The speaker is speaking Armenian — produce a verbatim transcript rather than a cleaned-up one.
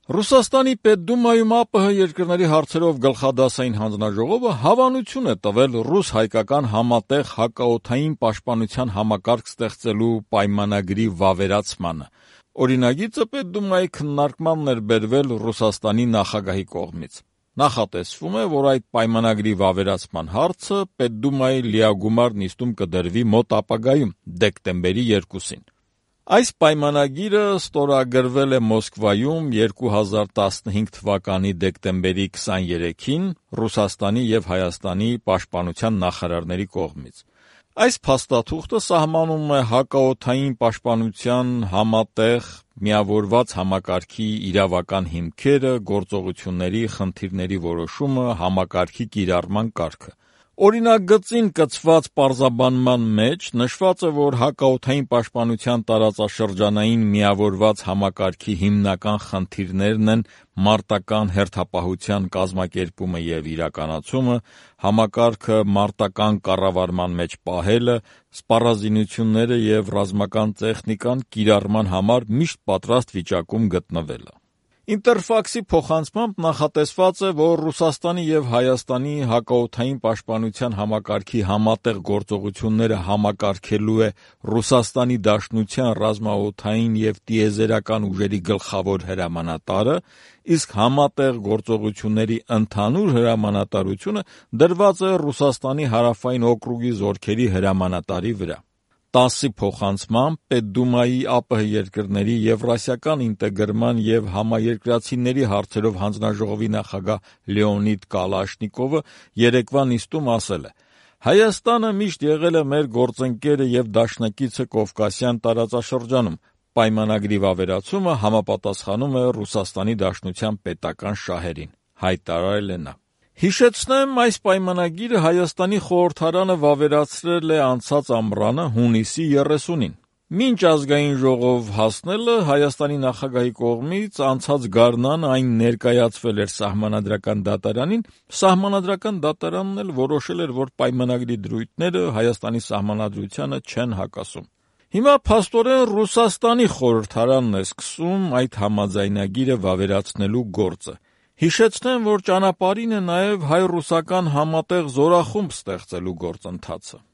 Ռուսաստանի Պետդումայում ԱՊՀ երկրների հարցերով գլխադասային հանձնաժողովը հավանություն է տվել ռուս-հայկական համատեղ հակաօդային պաշտպանության համակարգ ստեղծելու պայմանագրի վավերացմանը։ Օրինագիծը Պետդումայի քննարկմանն էր բերվել Ռուսաստանի նախագահի կողմից։ Նախատեսվում է, որ այդ պայմանագրի վավերացման հարցը Պետդումայի լիագումար նիստում կդրվի մոտ ապագայում, դեկտեմբերի երկուսին։ Այս պայմանագիրը ստորագրվել է Մոսկվայում երկու հազար տասնհինգ թվականի դեկտեմբերի քսաներեքին Ռուսաստանի և Հայաստանի պաշտպանության նախարարների կողմից։ Այս փաստաթուղթը սահմանում է հակաօդային պաշտպանության համատեղ միավորված համակարգի իրավական հիմքերը, գործողությունների, խնդիրների որոշումը, համակարգի կիրառման կարգը։ Օրինագծին կցված պարզաբանման մեջ նշված է, որ հակաօդային պաշտպանության տարածաշրջանային միավորված համակարգի հիմնական խնդիրներն են մարտական հերթապահության կազմակերպումը և իրականացումը, համակարգը մարտական կառավարման մեջ պահելը, սպառազինությունները և ռազմական տեխնիկան կիրառման համար միշտ պատրաստ վիճակում գտնվելը։ Ինտերֆաքսի փոխանցմամբ նախատեսված է, որ Ռուսաստանի և Հայաստանի հակաօդային պաշտպանության համակարգի համատեղ գործողությունները համակարգելու է Ռուսաստանի Դաշնության ռազմաօդային և տիեզերական ուժերի գլխավոր հրամանատարը, իսկ համատեղ գործողությունների ընդհանուր հրամանատարությունը դրված է Ռուսաստանի հարավային օկրուգի զորքերի հրամանատարի վրա։ ՏԱՍՍ-ի փոխանցմամբ Պետդումայի ԱՊՀ երկրների եվրասիական ինտեգրման և համաերկրացիների հարցերով հանձնաժողովի նախագահ Լեոնիդ Կալաշնիկովը երեկվա նիստում ասել է. «Հայաստանը միշտ եղել է մեր գործընկերը և դաշնակիցը Կովկասյան տարածաշրջանում։ Պայմանագրի վավերացումը համապատասխանում է Ռուսաստանի Դաշնության պետական շահերին», հայտարարել է նա։ Հիշեցնեմ, այս պայմանագիրը Հայաստանի խորհրդարանը վավերացրել է անցած ամռանը հունիսի երեսունին։ Մինչ ազգային ժողով հասնելը Հայաստանի նախագահի կողմից անցած գարնան այն ներկայացվել էր Սահմանադրական դատարանին, Սահմանադրական դատարանն էլ որոշել էր, որ պայմանագրի դրույթները Հայաստանի Սահմանադրությանը չեն հակասում։ Հիմա փաստորեն Ռուսաստանի խորհրդարանն է սկսում այդ համաձայնագիրը վավերացնելու գործը։ Հիշեցնեմ, որ ճանապարհին է նաև հայ-ռուսական համատեղ զորախումբ ստեղծելու գործընթացը։